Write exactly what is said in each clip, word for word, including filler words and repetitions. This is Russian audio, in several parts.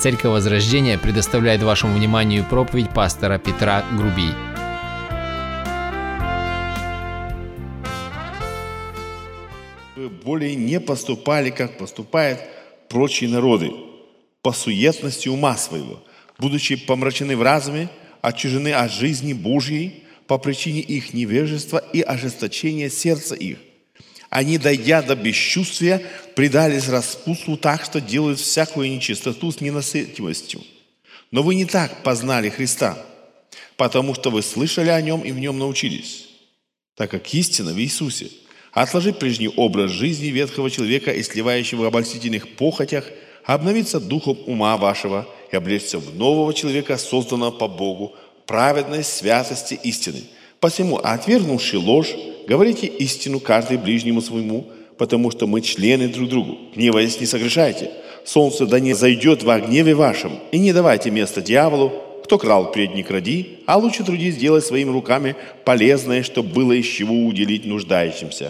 Церковь Возрождения предоставляет вашему вниманию проповедь пастора Петра Грубий. Вы более не поступали, как поступают прочие народы, по суетности ума своего, будучи помрачены в разуме, отчуждены от жизни Божьей по причине их невежества и ожесточения сердца их. Они, дойдя до бесчувствия, предались распутству так, что делают всякую нечистоту с ненасытимостью. Но вы не так познали Христа, потому что вы слышали о Нем и в Нем научились, так как истина в Иисусе. Отложи прежний образ жизни ветхого человека и сливающего в обольстительных похотях, обновиться духом ума вашего и облечься в нового человека, созданного по Богу, праведной святости истины. Посему, отвергнувши ложь, говорите истину каждый ближнему своему, потому что мы члены друг другу. Гневаясь, не согрешайте. Солнце да не зайдет во гневе вашем, и не давайте место дьяволу. Кто крал, пред не кради, а лучше трудись делать своими руками полезное, чтобы было из чего уделить нуждающимся.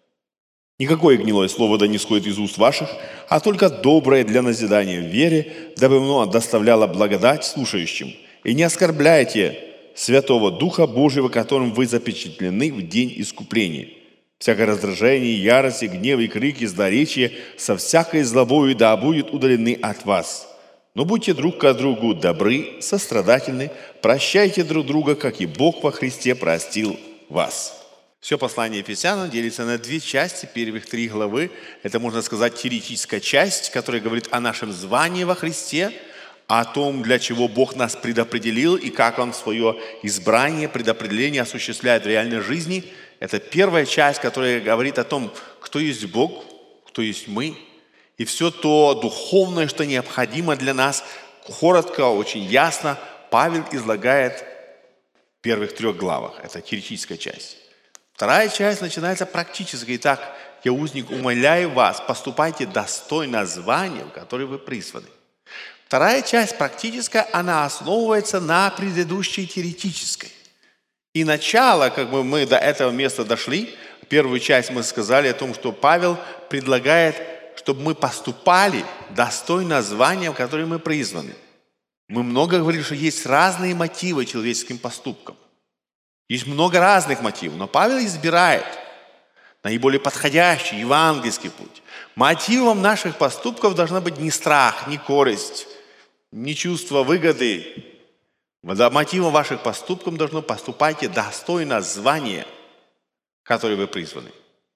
Никакое гнилое слово да не сходит из уст ваших, а только доброе для назидания в вере, дабы оно доставляло благодать слушающим. И не оскорбляйте Святого Духа Божьего, которым вы запечатлены в день искупления. Всякое раздражение, ярость, гнев и крики, злоречие со всякой злобою да будут удалены от вас. Но будьте друг к другу добры, сострадательны, прощайте друг друга, как и Бог во Христе простил вас. Все послание Ефесянам делится на две части. Первых три главы – это, можно сказать, теоретическая часть, которая говорит о нашем звании во Христе, о том, для чего Бог нас предопределил и как Он свое избрание, предопределение осуществляет в реальной жизни. Это первая часть, которая говорит о том, кто есть Бог, кто есть мы, и все то духовное, что необходимо для нас, коротко, очень ясно Павел излагает в первых трех главах. Это теоретическая часть. Вторая часть начинается практически. Итак, я, узник, умоляю вас, поступайте достойно звания, в которое вы призваны. Вторая часть практическая, она основывается на предыдущей теоретической. И начало, как бы мы до этого места дошли, первую часть мы сказали о том, что Павел предлагает, чтобы мы поступали достойно звания, в которое мы призваны. Мы много говорили, что есть разные мотивы человеческим поступкам. Есть много разных мотивов, но Павел избирает наиболее подходящий евангельский путь. Мотивом наших поступков должна быть не страх, не корость, не чувство выгоды. Мотивом ваших поступков должно поступайте достойно звания, которое вы призваны.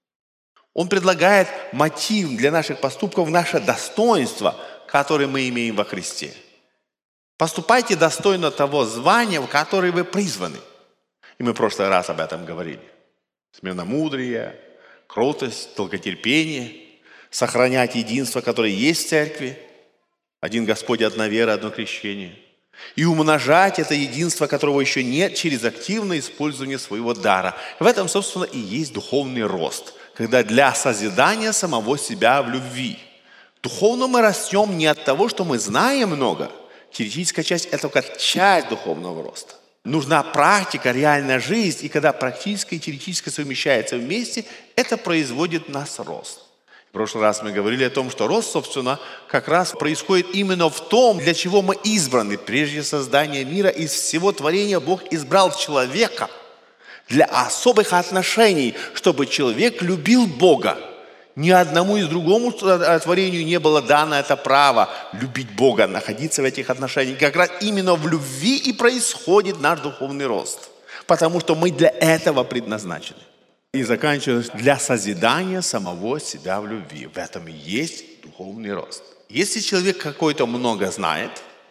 Он предлагает мотив для наших поступков, наше достоинство, которое мы имеем во Христе. Поступайте достойно того звания, в которое вы призваны. И мы в прошлый раз об этом говорили. Смиренномудрие, кротость, долготерпение, сохранять единство, которое есть в церкви. Один Господь, одна вера, одно крещение. И умножать это единство, которого еще нет, через активное использование своего дара. В этом, собственно, и есть духовный рост, когда для созидания самого себя в любви. Духовно мы растем не от того, что мы знаем много. Теоретическая часть – это только часть духовного роста. Нужна практика, реальная жизнь, и когда практическое и теоретическое совмещаются вместе, это производит в нас рост. В прошлый раз мы говорили о том, что рост, собственно, как раз происходит именно в том, для чего мы избраны. Прежде создания мира из всего творения Бог избрал человека для особых отношений, чтобы человек любил Бога. Ни одному из другому творению не было дано это право любить Бога, находиться в этих отношениях. Как раз именно в любви и происходит наш духовный рост, потому что мы для этого предназначены. И заканчивается для созидания самого себя в любви. В этом и есть духовный рост. Если человек какой-то много знает,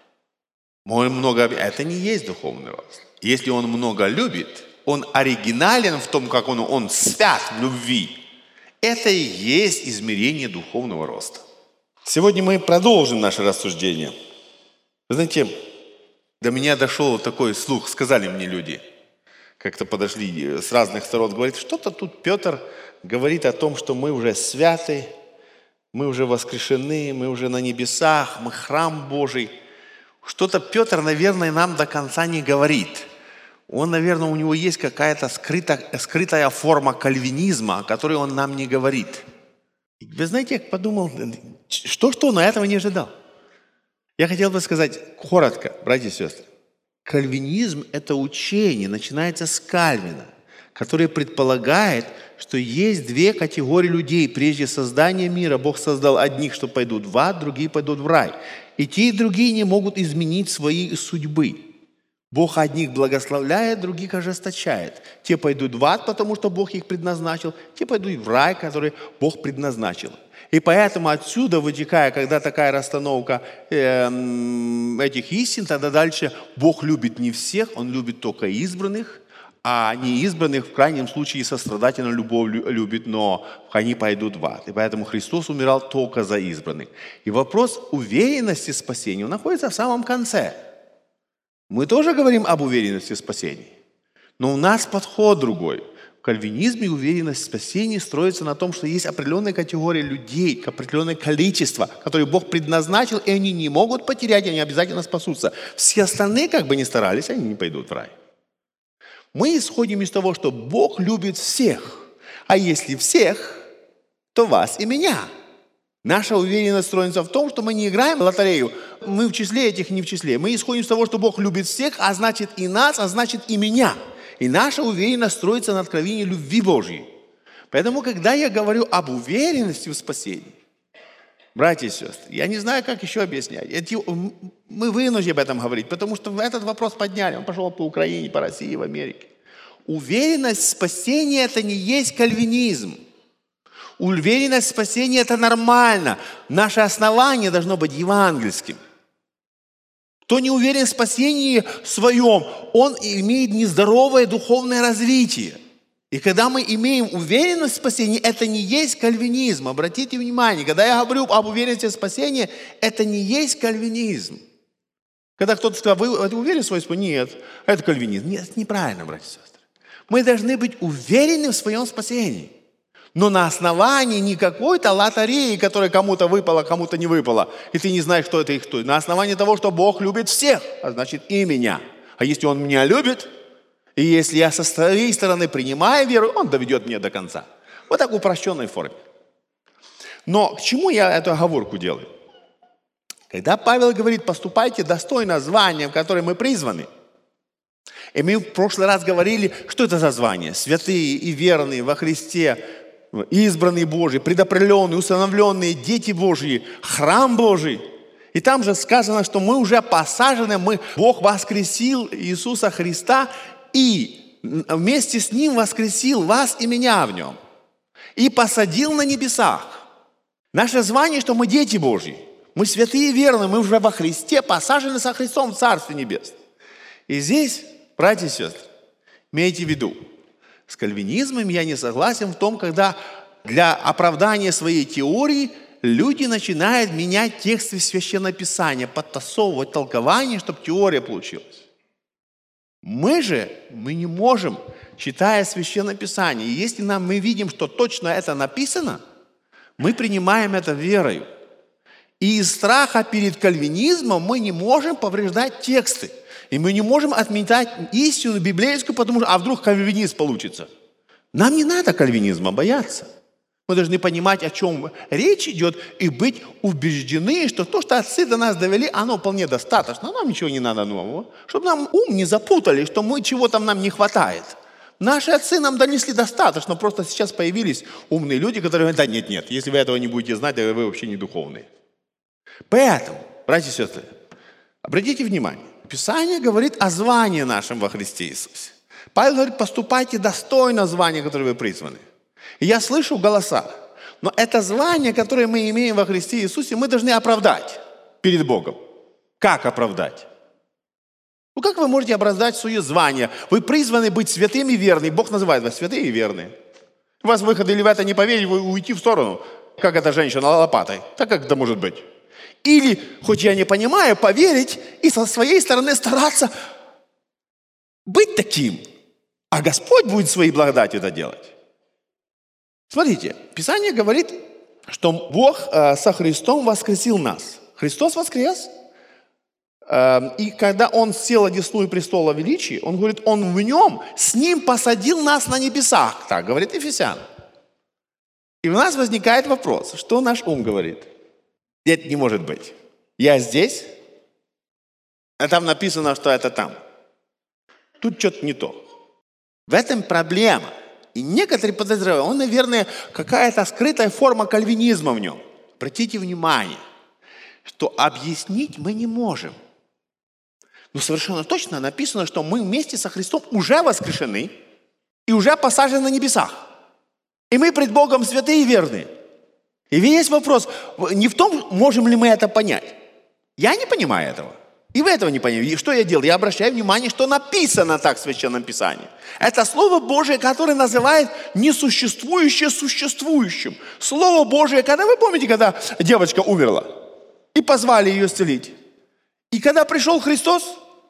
много, это не есть духовный рост. Если он много любит, он оригинален в том, как он, он свят в любви. Это и есть измерение духовного роста. Сегодня мы продолжим наше рассуждение. Вы знаете, до меня дошел такой слух, сказали мне люди, как-то подошли с разных сторон, говорит, что-то тут Петр говорит о том, что мы уже святы, мы уже воскрешены, мы уже на небесах, мы храм Божий. Что-то Петр, наверное, нам до конца не говорит. Он, наверное, у него есть какая-то скрытая, скрытая форма кальвинизма, о которой он нам не говорит. Вы знаете, я подумал, что-что, но этого не ожидал. Я хотел бы сказать коротко, братья и сестры. Кальвинизм – это учение, начинается с Кальвина, который предполагает, что есть две категории людей. Прежде создания мира Бог создал одних, что пойдут в ад, другие пойдут в рай. И те, и другие не могут изменить свои судьбы. Бог одних благословляет, других ожесточает. Те пойдут в ад, потому что Бог их предназначил, те пойдут в рай, который Бог предназначил. И поэтому отсюда вытекая, когда такая расстановка э, этих истин, тогда дальше Бог любит не всех, Он любит только избранных, а неизбранных в крайнем случае сострадательно любовь любит, но они пойдут в ад. И поэтому Христос умирал только за избранных. И вопрос уверенности спасения находится в самом конце. Мы тоже говорим об уверенности спасения, но у нас подход другой. В кальвинизме уверенность в спасении строится на том, что есть определенная категория людей, определенное количество, которые Бог предназначил, и они не могут потерять, они обязательно спасутся. Все остальные, как бы ни старались, они не пойдут в рай. Мы исходим из того, что Бог любит всех, а если всех, то вас и меня. Наша уверенность строится в том, что мы не играем в лотерею, мы в числе этих, не в числе. Мы исходим из того, что Бог любит всех, а значит и нас, а значит и меня. И наша уверенность строится на откровении любви Божьей. Поэтому, когда я говорю об уверенности в спасении, братья и сестры, я не знаю, как еще объяснять. Эти, мы вынуждены об этом говорить, потому что этот вопрос подняли. Он пошел по Украине, по России, в Америке. Уверенность в спасении – это не есть кальвинизм. Уверенность в спасении – это нормально. Наше основание должно быть евангельским. Кто не уверен в спасении своем, он имеет нездоровое духовное развитие. И когда мы имеем уверенность в спасении, это не есть кальвинизм. Обратите внимание, когда я говорю об уверенности в спасении, это не есть кальвинизм. Когда кто-то сказал, вы, вы уверены в своем спасении? Нет, это кальвинизм. Нет, это неправильно, братья и сестры. Мы должны быть уверены в своем спасении. Но на основании не какой-то лотереи, которая кому-то выпала, кому-то не выпала, и ты не знаешь, кто это и кто. На основании того, что Бог любит всех, а значит и меня. А если Он меня любит, и если я со своей стороны принимаю веру, Он доведет меня до конца. Вот так в упрощенной форме. Но к чему я эту оговорку делаю? Когда Павел говорит, поступайте достойно звания, в которое мы призваны, и мы в прошлый раз говорили, что это за звание? Святые и верные во Христе, избранные Божьи, предопределенные, установленные дети Божьи, храм Божий. И там же сказано, что мы уже посажены, мы, Бог воскресил Иисуса Христа и вместе с Ним воскресил вас и меня в Нем. И посадил на небесах. Наше звание, что мы дети Божьи. Мы святые и верные, мы уже во Христе посажены со Христом в Царстве Небесном. И здесь, братья и сестры, имейте в виду, с кальвинизмом я не согласен в том, когда для оправдания своей теории люди начинают менять тексты Священного Писания, подтасовывать толкование, чтобы теория получилась. Мы же, мы не можем, читая Священное Писание, и если нам, мы видим, что точно это написано, мы принимаем это верою. И из страха перед кальвинизмом мы не можем повреждать тексты. И мы не можем отметать истину библейскую, потому что, а вдруг кальвинизм получится. Нам не надо кальвинизма бояться. Мы должны понимать, о чем речь идет, и быть убеждены, что то, что отцы до нас довели, оно вполне достаточно. Нам ничего не надо нового. Чтобы нам ум не запутали, что мы чего-то нам не хватает. Наши отцы нам донесли достаточно, просто сейчас появились умные люди, которые говорят, да нет, нет, если вы этого не будете знать, то вы вообще не духовные. Поэтому, братья и сестры, обратите внимание, Писание говорит о звании нашем во Христе Иисусе. Павел говорит, поступайте достойно звания, которое вы призваны. И я слышу голоса, но это звание, которое мы имеем во Христе Иисусе, мы должны оправдать перед Богом. Как оправдать? Ну как вы можете оправдать свое звание? Вы призваны быть святым и верным. Бог называет вас святые и верные. У вас выход или в это не поверить, вы уйти в сторону, как эта женщина лопатой. Так как это может быть? Или, хоть я не понимаю, поверить и со своей стороны стараться быть таким, а Господь будет своей благодатью это делать. Смотрите, Писание говорит, что Бог э, со Христом воскресил нас. Христос воскрес, э, и когда Он сел одесную престола величия, Он говорит, Он в Нем, с Ним посадил нас на небесах. Так говорит Ефесян. И у нас возникает вопрос, что наш ум говорит? Это не может быть. Я здесь, А там написано, что это там. Тут что-то не то. В этом проблема. И некоторые подозревают, он, наверное, какая-то скрытая форма кальвинизма в нем. Обратите внимание, что объяснить мы не можем. Но совершенно точно написано, что мы вместе со Христом уже воскрешены и уже посажены на небесах. И мы пред Богом святые и верные. И весь вопрос не в том, можем ли мы это понять. Я не понимаю этого. И вы этого не понимаете. И что я делаю? Я обращаю внимание, что написано так в Священном Писании. Это Слово Божие, которое называет несуществующее существующим. Слово Божие, когда вы помните, когда девочка умерла, и позвали ее исцелить. И когда пришел Христос,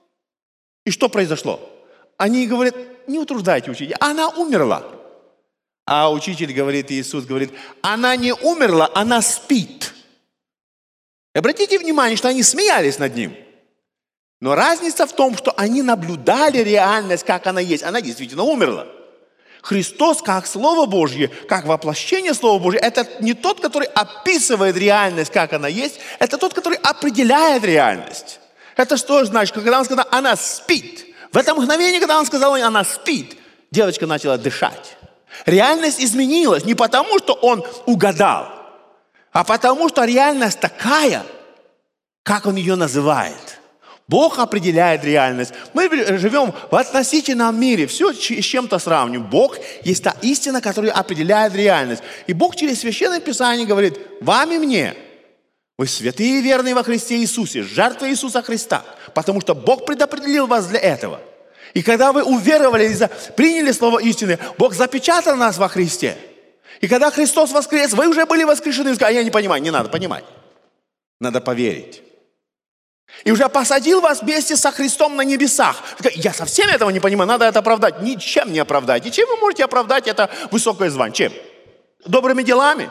и что произошло? Они говорят, не утруждайте учителя, она умерла. А учитель говорит, Иисус говорит, она не умерла, она спит. Обратите внимание, что они смеялись над ним. Но разница в том, что они наблюдали реальность, как она есть. Она действительно умерла. Христос, как Слово Божье, как воплощение Слова Божьего, это не тот, который описывает реальность, как она есть, это тот, который определяет реальность. Это что значит? Когда он сказал, она спит. В это мгновение, когда он сказал, она спит, девочка начала дышать. Реальность изменилась не потому, что он угадал, а потому, что реальность такая, как он ее называет. Бог определяет реальность. Мы живем в относительном мире, все с чем-то сравниваем. Бог есть та истина, которая определяет реальность. И Бог через Священное Писание говорит, вам и мне, вы святые и верные во Христе Иисусе, жертва Иисуса Христа, потому что Бог предопределил вас для этого. И когда вы уверовали и приняли слово истины, Бог запечатал нас во Христе. И когда Христос воскрес, вы уже были воскрешены. А я не понимаю, не надо понимать. Надо поверить. И уже посадил вас вместе со Христом на небесах. Я совсем этого не понимаю, надо это оправдать. Ничем не оправдать. И чем вы можете оправдать это высокое звание? Чем? Добрыми делами?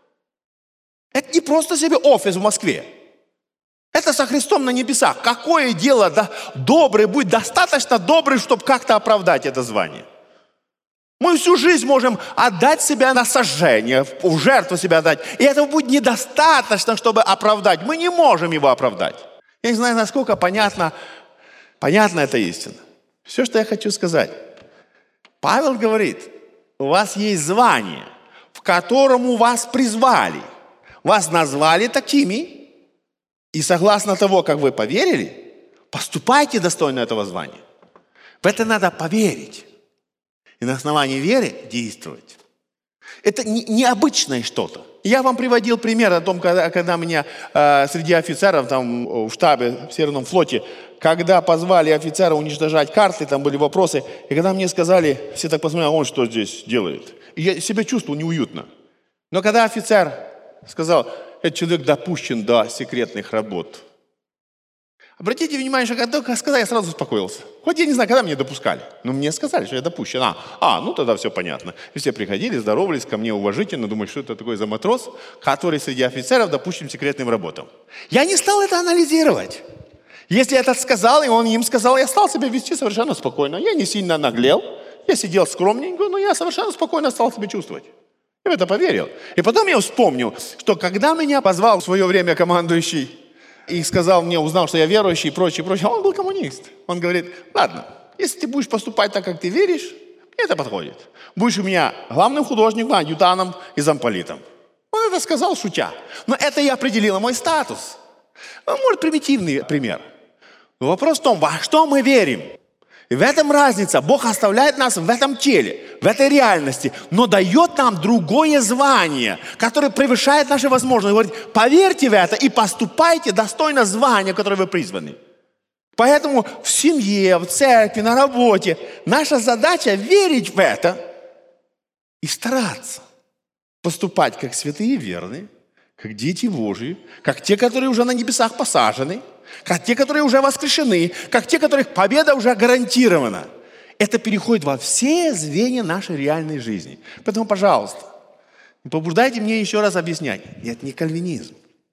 Это не просто себе офис в Москве. Это со Христом на небесах. Какое дело да, добрый, будет достаточно добрый, чтобы как-то оправдать это звание? Мы всю жизнь можем отдать себя на сожжение, в жертву себя отдать. И этого будет недостаточно, чтобы оправдать. Мы не можем его оправдать. Я не знаю, насколько понятно, понятна эта истина. Все, что я хочу сказать. Павел говорит, у вас есть звание, в котором вас призвали. Вас назвали такими, и согласно того, как вы поверили, поступайте достойно этого звания. В это надо поверить. И на основании веры действовать. Это не, необычное что-то. Я вам приводил пример о том, когда, когда меня э, среди офицеров там, в штабе в Северном флоте, когда позвали офицера уничтожать карты, там были вопросы, и когда мне сказали, все так посмотрели, а он что здесь делает? И я себя чувствовал неуютно. Но когда офицер сказал, этот человек допущен до секретных работ. Обратите внимание, что когда только сказали, я сразу успокоился. Хоть я не знаю, когда меня допускали. Но мне сказали, что я допущен. А, а ну тогда все понятно. И все приходили, здоровались ко мне уважительно, думали, что это такой за матрос, который среди офицеров допущен к секретным работам. Я не стал это анализировать. Если я это сказал, и он им сказал, я стал себя вести совершенно спокойно. Я не сильно наглел, я сидел скромненько, но я совершенно спокойно стал себя чувствовать. Я в это поверил. И потом я вспомнил, что когда меня позвал в свое время командующий и сказал мне, узнал, что я верующий и прочее, прочее, он был коммунист. Он говорит, ладно, если ты будешь поступать так, как ты веришь, мне это подходит. Будешь у меня главным художником, адъютантом и замполитом. Он это сказал, шутя. Но это и определило мой статус. Может, примитивный пример. Но вопрос в том, во что мы верим. И в этом разница. Бог оставляет нас в этом теле, в этой реальности, но дает нам другое звание, которое превышает наши возможности. Говорит, поверьте в это и поступайте достойно звания, которое вы призваны. Поэтому в семье, в церкви, на работе наша задача верить в это и стараться поступать как святые и верные, как дети Божьи, как те, которые уже на небесах посажены, как те, которые уже воскрешены, как те, которых победа уже гарантирована. Это переходит во все звенья нашей реальной жизни. Поэтому, пожалуйста, не побуждайте меня еще раз объяснять. Это не кальвинизм.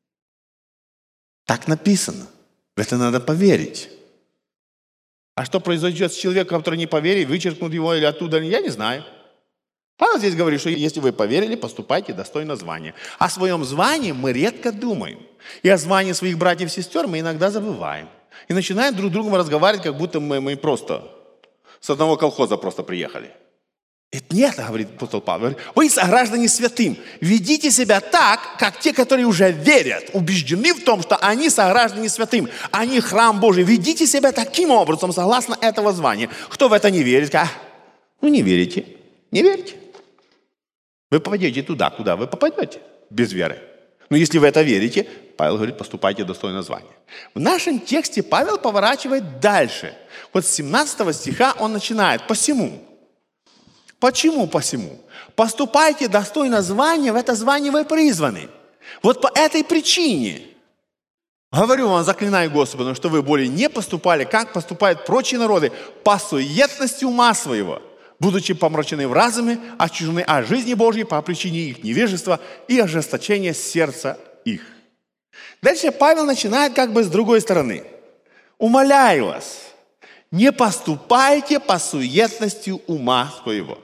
Так написано. В это надо поверить. А что произойдет с человеком, который не поверит, вычеркнут его или оттуда, я не знаю. Павел здесь говорит, что если вы поверили, поступайте достойно звания. О своем звании мы редко думаем. И о звании своих братьев и сестер мы иногда забываем. И начинают друг с другом разговаривать, как будто мы, мы просто с одного колхоза просто приехали. Это не это, говорит апостол Павел. Говорит, вы, сограждане святым, ведите себя так, как те, которые уже верят, убеждены в том, что они сограждане святым, они храм Божий. Ведите себя таким образом, согласно этого звания. Кто в это не верит? А, ну не верите, не верите. Вы попадете туда, куда вы попадете, без веры. Но если вы это верите, Павел говорит, поступайте достойно звания. В нашем тексте Павел поворачивает дальше. Вот с семнадцатого стиха он начинает. Посему. Почему посему? Поступайте достойно звания, в это звание вы призваны. Вот по этой причине. Говорю вам, заклинаю Господом, что вы более не поступали, как поступают прочие народы, по суетности ума своего, будучи помрачены в разуме, отчуждены от жизни Божьей по причине их невежества и ожесточения сердца их. Дальше Павел начинает как бы с другой стороны. Умоляю вас, не поступайте по суетности ума своего.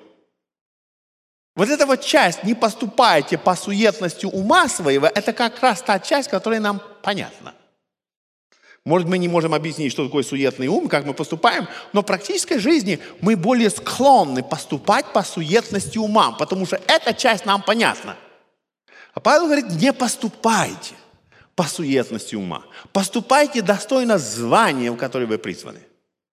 Вот эта вот часть, не поступайте по суетности ума своего, это как раз та часть, которая нам понятна. Может, мы не можем объяснить, что такое суетный ум, как мы поступаем, но в практической жизни мы более склонны поступать по суетности ума, потому что эта часть нам понятна. А Павел говорит, не поступайте по суетности ума. Поступайте достойно звания, в которое вы призваны.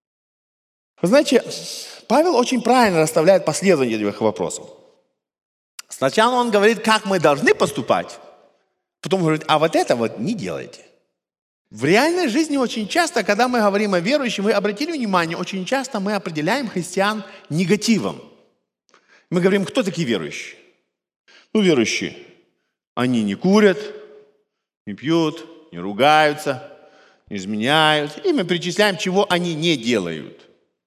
Вы знаете, Павел очень правильно расставляет последовательность этих вопросов. Сначала он говорит, как мы должны поступать, потом говорит, а вот это вот не делайте. В реальной жизни очень часто, когда мы говорим о верующих, вы обратили внимание, очень часто мы определяем христиан негативом. Мы говорим, кто такие верующие? Ну, верующие, они не курят, не пьют, не ругаются, не изменяют. И мы перечисляем, чего они не делают.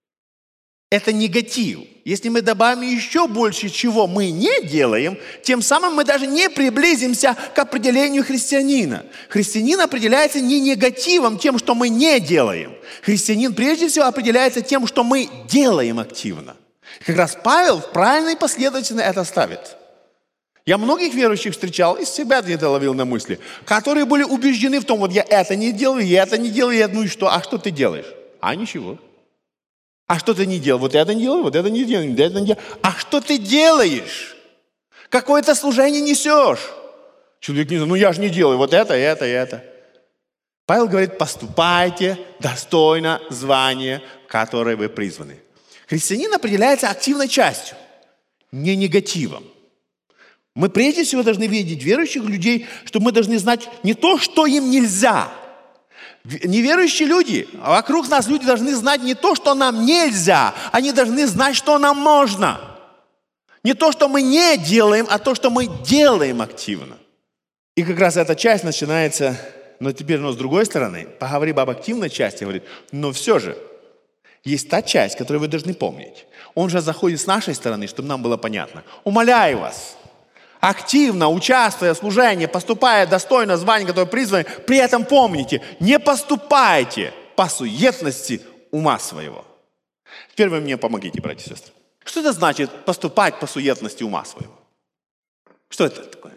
Это негатив. Если мы добавим еще больше, чего мы не делаем, тем самым мы даже не приблизимся к определению христианина. Христианин определяется не негативом, тем, что мы не делаем. Христианин прежде всего определяется тем, что мы делаем активно. Как раз Павел в правильной последовательности это ставит. Я многих верующих встречал, из себя где-то ловил на мысли, которые были убеждены в том, вот я это не делаю, я это не делаю, я, ну и что, а что ты делаешь? А ничего. А что ты не делал? Вот это не делаю, вот это не делаю, вот это не делаю. А что ты делаешь? Какое-то служение несешь? Человек не знает, ну я же не делаю вот это, это, это. Павел говорит, поступайте достойно звания, в которое вы призваны. Христианин определяется активной частью, не негативом. Мы прежде всего должны видеть верующих людей, что мы должны знать не то, что им нельзя. Неверующие люди, а вокруг нас люди должны знать не то, что нам нельзя, они должны знать, что нам можно. Не то, что мы не делаем, а то, что мы делаем активно. И как раз эта часть начинается, но теперь, но с другой стороны, поговорим об активной части, говорит, но все же есть та часть, которую вы должны помнить. Он же заходит с нашей стороны, чтобы нам было понятно. Умоляю вас, активно участвуя в служении, поступая достойно звания, которое призвано, при этом помните, не поступайте по суетности ума своего. Теперь вы мне помогите, братья и сестры. Что это значит поступать по суетности ума своего? Что это такое?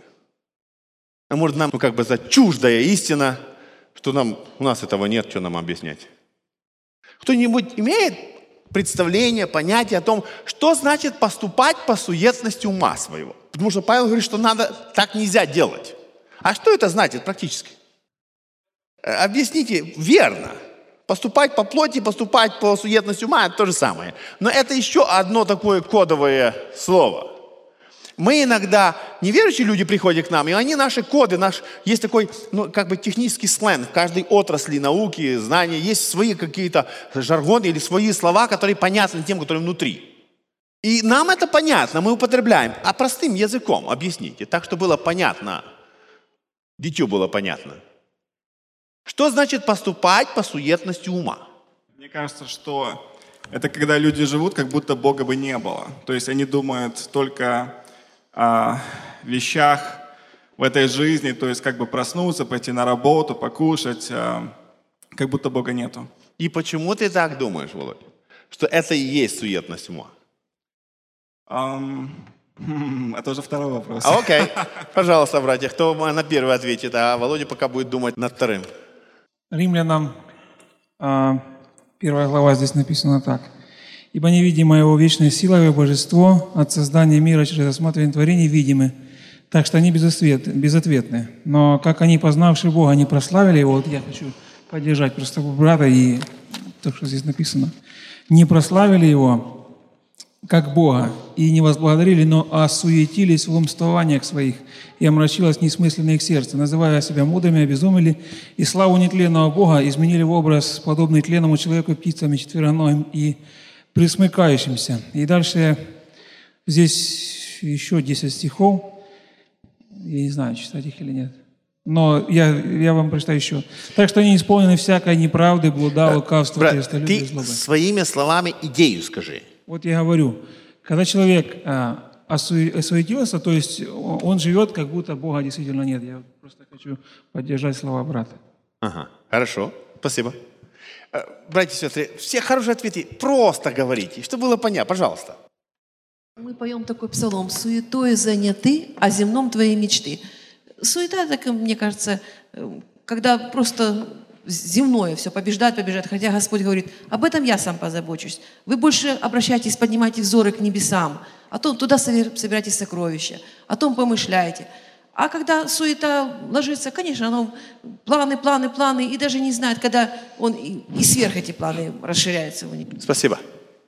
А может, нам ну, как бы за чуждая истина, что нам, у нас этого нет, что нам объяснять? Кто-нибудь имеет представление, понятие о том, что значит поступать по суетности ума своего? Потому что Павел говорит, что надо, так нельзя делать. А что это значит практически? Объясните верно. Поступать по плоти, поступать по суетности ума – это то же самое. Но это еще одно такое кодовое слово. Мы иногда, неверующие люди приходят к нам, и они наши коды, наш, есть такой, ну, как бы технический сленг. В каждой отрасли науки, знания есть свои какие-то жаргоны или свои слова, которые понятны тем, которые внутри. И нам это понятно, мы употребляем. А простым языком объясните, так, что было понятно, дитю было понятно. Что значит поступать по суетности ума? Мне кажется, что это когда люди живут, как будто Бога бы не было. То есть они думают только о вещах в этой жизни, то есть как бы проснуться, пойти на работу, покушать, как будто Бога нету. И почему ты так думаешь, Володя, что это и есть суетность ума? Um, это уже второй вопрос. А, окей. Пожалуйста, братья, кто на первый ответит, а Володя пока будет думать над вторым. Римлянам А первая глава здесь написана так. «Ибо невидимая его вечная сила, его божество от создания мира через рассматривание творений видимы, так что они безответны. Но как они, познавшие Бога, не прославили его». Вот я хочу поддержать просто брата и то, что здесь написано. «Не прославили его, как Бога, и не возблагодарили, но осуетились в умствованиях своих, и омрачилось несмысленное их сердце, называя себя мудрыми, обезумели, и славу нетленного Бога изменили в образ, подобный тленному человеку, птицам и четвероногим, и присмыкающимся». И дальше здесь еще десять стихов. Я не знаю, читать их или нет. Но я, я вам прочитаю еще. «Так что они исполнены всякой неправды, блуда, лукавства, Брат, корыстолюбия, ты злобы». своими словами идею скажи. Вот я говорю, когда человек а, осу- осуетился, то есть он живет, как будто Бога действительно нет. Я просто хочу поддержать слова брата. Ага, хорошо, спасибо. Э, Братья и сестры, все хорошие ответы просто говорите, чтобы было понятно, пожалуйста. Мы поем такой псалом: «Суетой заняты, о земном твоей мечты». Суета, так, мне кажется, когда просто земное все побеждает, побеждает, хотя Господь говорит: об этом я сам позабочусь. Вы больше обращайтесь, поднимайте взоры к небесам, о том, туда собирайте сокровища, о том помышляйте. А когда суета ложится, конечно, оно планы, планы, планы, и даже не знает, когда он и, и сверх эти планы расширяются. Спасибо.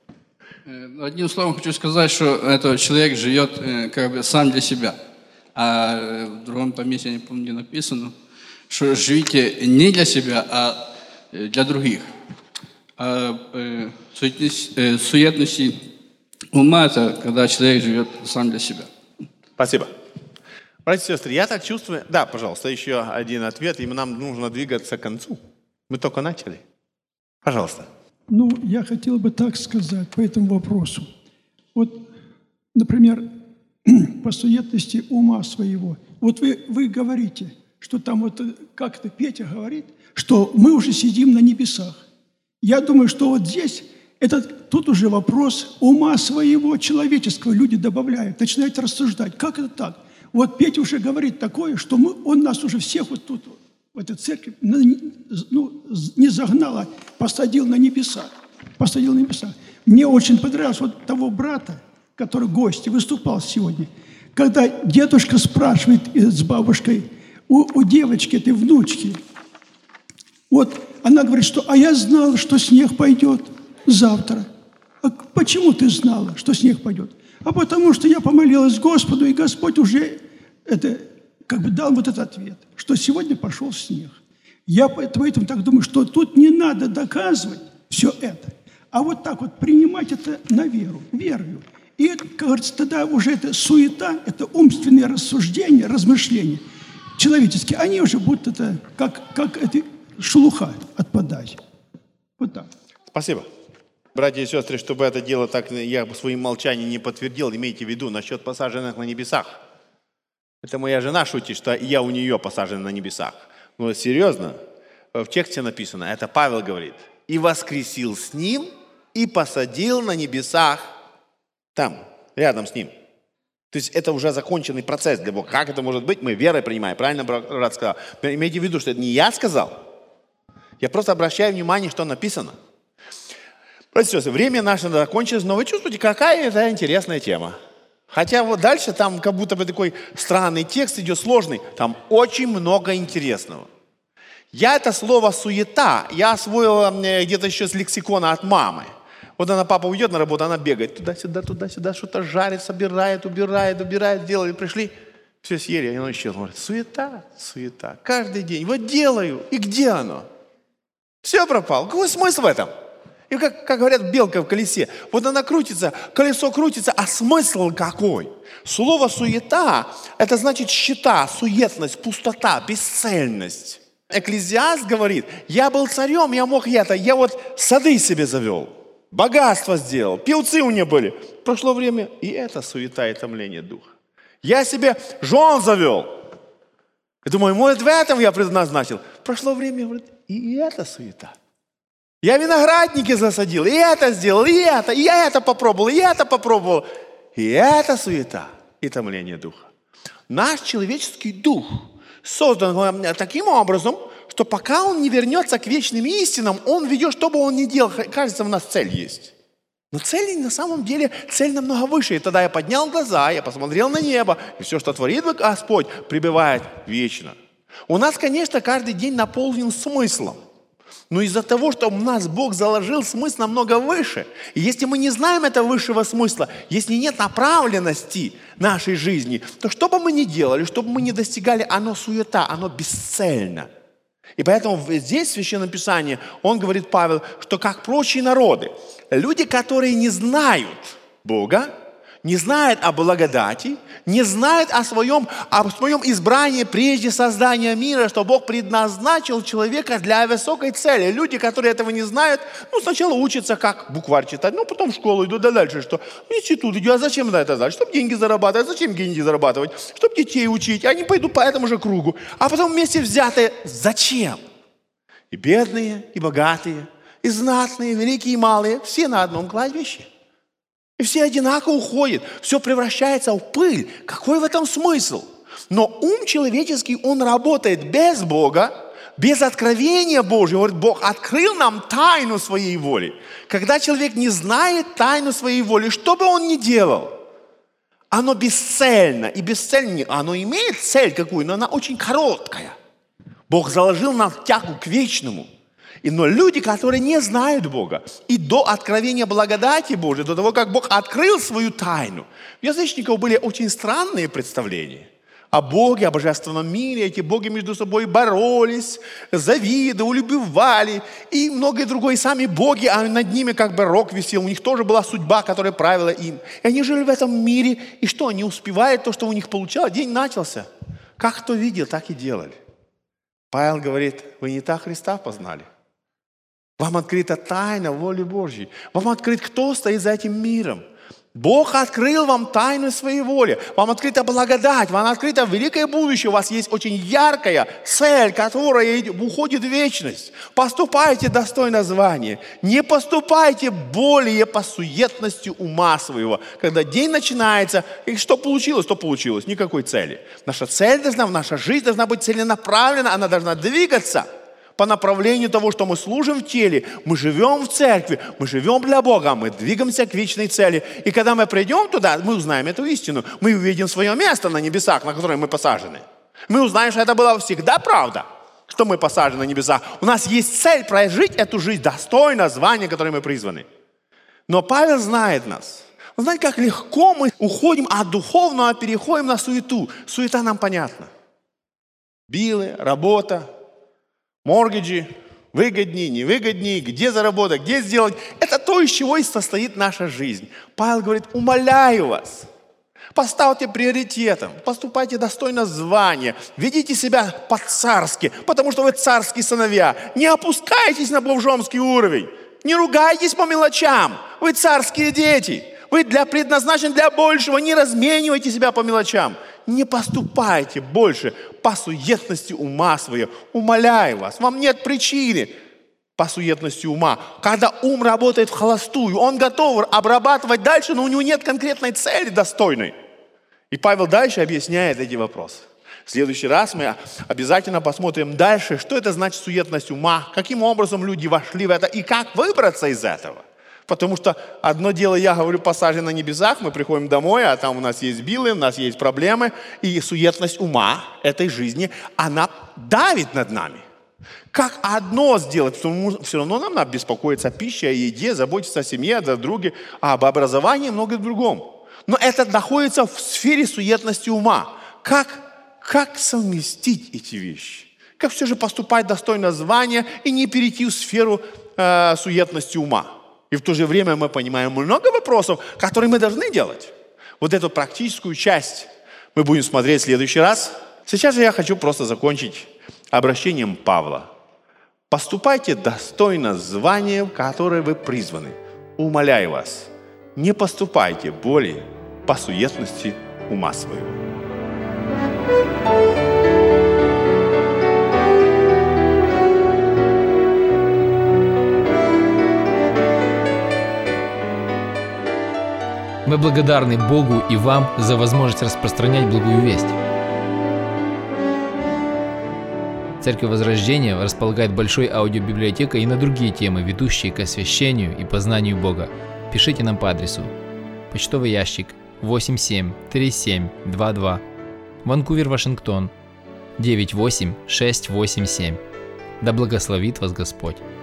Одним словом хочу сказать, что этот человек живет э, как бы сам для себя. А э, в другом там месте, я не помню, где написано, что живите не для себя, а э, для других. А э, суетность, э, суетности ума – это когда человек живет сам для себя. Спасибо. Братья и сестры, я так чувствую... Да, пожалуйста, еще один ответ, и нам нужно двигаться к концу. Мы только начали. Пожалуйста. Ну, я хотел бы так сказать по этому вопросу. Вот, например, по суетности ума своего. Вот вы, вы говорите, что там вот, как это Петя говорит, что мы уже сидим на небесах. Я думаю, что вот здесь, это, тут уже вопрос ума своего, человеческого, люди добавляют, начинают рассуждать. Как это так? Вот Петя уже говорит такое, что мы, он нас уже всех вот тут, в этой церкви, ну, не загнал, а посадил на небеса. Посадил на небеса. Мне очень понравилось вот того брата, который гость выступал сегодня, когда дедушка спрашивает с бабушкой у, у девочки, этой внучки, вот она говорит, что «а я знала, что снег пойдет завтра». А почему ты знала, что снег пойдет? А потому что я помолилась Господу, и Господь уже это, как бы дал вот этот ответ, что сегодня пошел снег. Я поэтому так думаю, что тут не надо доказывать все это, а вот так вот принимать это на веру, верою. И это, как говорится, тогда уже это суета, это умственные рассуждения, размышления человеческие, они уже будут это, как, как это шелуха отпадать. Вот так. Спасибо. Братья и сестры, чтобы это дело так я своим молчанием не подтвердил, имейте в виду насчет посаженных на небесах. Это моя жена шутит, что я у нее посажен на небесах. Но серьезно, в тексте написано, это Павел говорит, и воскресил с ним, и посадил на небесах там, рядом с ним. То есть это уже законченный процесс для Бога. Как это может быть? Мы верой принимаем. Правильно брат сказал? Имейте в виду, что это не я сказал. Я просто обращаю внимание, что написано. Братья и сестры, время наше закончилось, но вы чувствуете, какая это интересная тема. Хотя вот дальше там как будто бы такой странный текст идет, сложный. Там очень много интересного. Я это слово «суета» я освоила где-то еще с лексикона от мамы. Вот она, папа уйдет на работу, она бегает туда-сюда, туда-сюда, что-то жарит, собирает, убирает, убирает, делает. Пришли, все съели, и оно исчезло. Говорит, суета, суета, каждый день. Вот делаю, и где оно? Все пропало. Какой смысл в этом? И как, как говорят, белка в колесе. Вот она крутится, колесо крутится, а смысл какой? Слово «суета» – это значит счета, суетность, пустота, бесцельность. Экклезиаст говорит, я был царем, я мог это, я вот сады себе завел, богатство сделал, певцы у меня были. Прошло время, и это суета и томление духа. Я себе жен завел. Я думаю, может, в этом я предназначил. Прошло время, говорит, и это суета. Я виноградники засадил, и это сделал, и это, и я это попробовал, и это попробовал. И это суета и томление духа. Наш человеческий дух создан таким образом, что пока он не вернется к вечным истинам, он ведет, что бы он ни делал. Кажется, у нас цель есть. Но цель на самом деле, цель намного выше. И тогда я поднял глаза, я посмотрел на небо, и все, что творит Господь, пребывает вечно. У нас, конечно, каждый день наполнен смыслом. Но из-за того, что у нас Бог заложил смысл намного выше, и если мы не знаем этого высшего смысла, если нет направленности нашей жизни, то что бы мы ни делали, что бы мы ни достигали, оно суета, оно бесцельно. И поэтому здесь в Священном Писании он говорит, Павел, что как прочие народы, люди, которые не знают Бога, не знают о благодати, не знают о своем, о своем избрании прежде создания мира, что Бог предназначил человека для высокой цели. Люди, которые этого не знают, ну, сначала учатся, как букварь читать, ну, потом в школу идут, да дальше что? В институт идут, а зачем на это дальше? Чтобы деньги зарабатывать. Зачем деньги зарабатывать? Чтобы детей учить. Они пойдут по этому же кругу. А потом вместе взятые зачем? И бедные, и богатые, и знатные, и великие, и малые, все на одном кладбище. И все одинаково уходят, все превращается в пыль. Какой в этом смысл? Но ум человеческий, он работает без Бога, без откровения Божьего. Говорит, Бог открыл нам тайну своей воли. Когда человек не знает тайну своей воли, что бы он ни делал, оно бесцельно. И бесцельно, оно имеет цель какую, но она очень короткая. Бог заложил нам тягу к вечному. И, но люди, которые не знают Бога, и до откровения благодати Божьей, до того, как Бог открыл свою тайну, у язычников были очень странные представления о Боге, о божественном мире. Эти боги между собой боролись, завидовали, убивали, и многое другое. И сами боги, а над ними как бы рог висел. У них тоже была судьба, которая правила им. И они жили в этом мире, и что, они успевают то, что у них получалось? День начался. Как кто видел, так и делали. Павел говорит, вы не так Христа познали. Вам открыта тайна воли Божьей. Вам открыт, кто стоит за этим миром. Бог открыл вам тайну своей воли. Вам открыта благодать. Вам открыто великое будущее. У вас есть очень яркая цель, которая уходит в вечность. Поступайте достойно звания. Не поступайте более по суетности ума своего. Когда день начинается, и что получилось, то получилось. Никакой цели. Наша цель должна, наша жизнь должна быть целенаправлена. Она должна двигаться по направлению того, что мы служим в теле, мы живем в церкви, мы живем для Бога, мы двигаемся к вечной цели. И когда мы придем туда, мы узнаем эту истину, мы увидим свое место на небесах, на которое мы посажены. Мы узнаем, что это была всегда правда, что мы посажены на небесах. У нас есть цель прожить эту жизнь достойно звания, которое мы призваны. Но Павел знает нас. Он знает, как легко мы уходим от духовного, переходим на суету. Суета нам понятна. Билы, работа, моргиджи, выгоднее, невыгоднее, где заработать, где сделать. Это то, из чего и состоит наша жизнь. Павел говорит, умоляю вас, поставьте приоритетом, поступайте достойно звания, ведите себя по-царски, потому что вы царские сыновья. Не опускайтесь на бомжомский уровень, не ругайтесь по мелочам, вы царские дети. Вы для, предназначены для большего, не разменивайте себя по мелочам. Не поступайте больше по суетности ума своего. Умоляю вас, вам нет причины по суетности ума. Когда ум работает в холостую, он готов обрабатывать дальше, но у него нет конкретной цели достойной. И Павел дальше объясняет эти вопросы. В следующий раз мы обязательно посмотрим дальше, что это значит суетность ума, каким образом люди вошли в это и как выбраться из этого. Потому что одно дело, я говорю, посажен на небесах, мы приходим домой, а там у нас есть билы, у нас есть проблемы, и суетность ума этой жизни, она давит над нами. Как одно сделать? Все равно нам надо беспокоиться о пище, о еде, заботиться о семье, о друге, об образовании и многом другом. Но это находится в сфере суетности ума. Как, как совместить эти вещи? Как все же поступать достойно звания и не перейти в сферу э, суетности ума? И в то же время мы понимаем много вопросов, которые мы должны делать. Вот эту практическую часть мы будем смотреть в следующий раз. Сейчас же я хочу просто закончить обращением Павла. Поступайте достойно звания, в которое вы призваны. Умоляю вас, не поступайте более по суетности ума своего. Мы благодарны Богу и вам за возможность распространять благую весть. Церковь Возрождения располагает большой аудиобиблиотекой и на другие темы, ведущие к освящению и познанию Бога. Пишите нам по адресу: почтовый ящик восемь семь три семь два два, Ванкувер, Вашингтон девять восемь шесть восемь семь. Да благословит вас Господь!